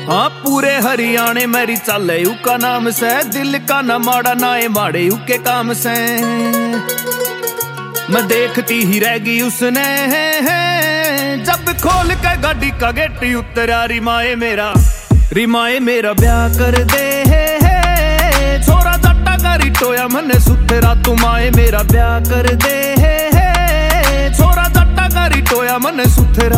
हाँ पूरे हरियाणे मेरी चले यू का नाम से, दिल का न माड़ा नाए माड़े यू के काम से। मैं देखती ही रह गई उसने जब खोल के गाड़ी का गेट उतरा। रिमाए मेरा ब्याह कर दे छोरा जट्टा का रिटोया मने सुथरा। तुम आए मेरा ब्याह कर दे छोरा जट्टा का रिटोया मने सुथरा।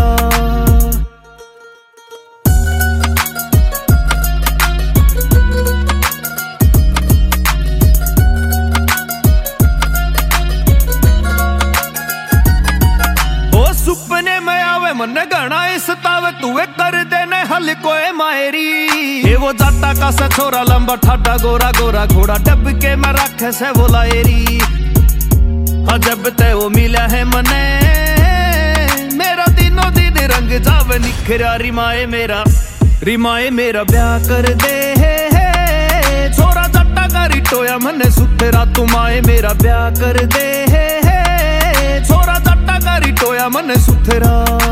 सुपने में आवे मन घना सतावे तू कर देने हल कोए मायरी। ये वो जाटा का सा छोरा लंबा ठाडा गोरा गोरा घोड़ा डब के मैं रखे से वो लाएरी। हाँ जब ते वो मिला है मने मेरा दिनों दिन रंग जावे निखरा। रिमाए मेरा ब्याह कर दे छोरा जाटा का रिटोया मने सुथरा। तुम आए मेरा ब्याह कर दे छोरा जट्टा का रिटोया मन सुथरा।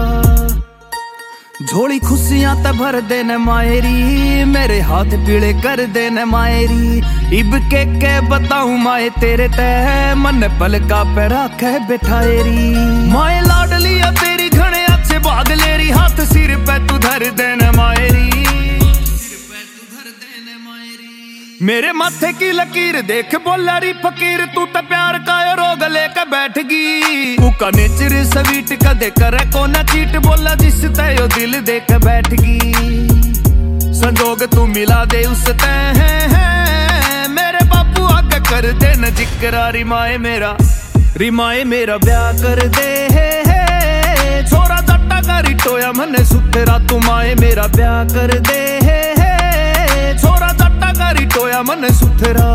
झोली खुशियां ते भर देने मायरी, मेरे हाथ पीले कर देने मायरी। इब के बताऊं माए तेरे तह मन पलका पे रखे बिठाएरी। माए लाडलिया तेरी घने अच्छे भाग लेरी, हाथ सिर पे तू धर देने मायरी। मेरे माथे की लकीर देख बोला री फकीर, तू तो प्यार का रोग लेकर बैठ गई। उका नेचर स्वीट कदे करे को ना चीट, बोला जिस तय दिल देख बैठ गई। संजोग तू मिला दे उस तय मेरे बापू आगे कर दे न जिक्रा। रिमाए मेरा ब्याह कर दे छोरा जट्टा का रिटोया मने सुथरा। तुम आए मेरा ब्याह कर दे छोरा जट्टा का रिटोया मन सुथरा।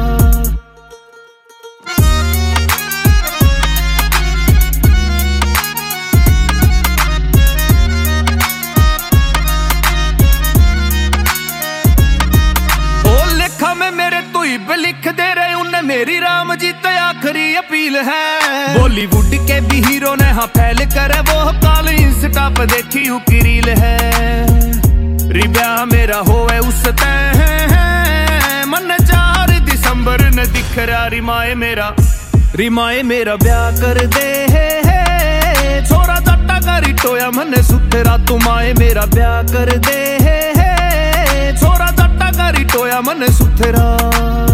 ओ लेखा में मेरे तू इब लिख दे रहे उन्हें मेरी राम जी ते आखिरी अपील है। बॉलीवुड के भी हीरो ने हाँ फैल करे वो काल इंस्टा पे देखी की रील है। ब्याह मेरा होवे उस तय मन 4 दिसंबर न दिख रहा। रिमाए मेरा ब्याह कर दे छोरा जट्टा का रिटोया मन सुथरा। तुम आए मेरा ब्याह कर दे छोरा जट्टा का रिटोया मन सुथरा।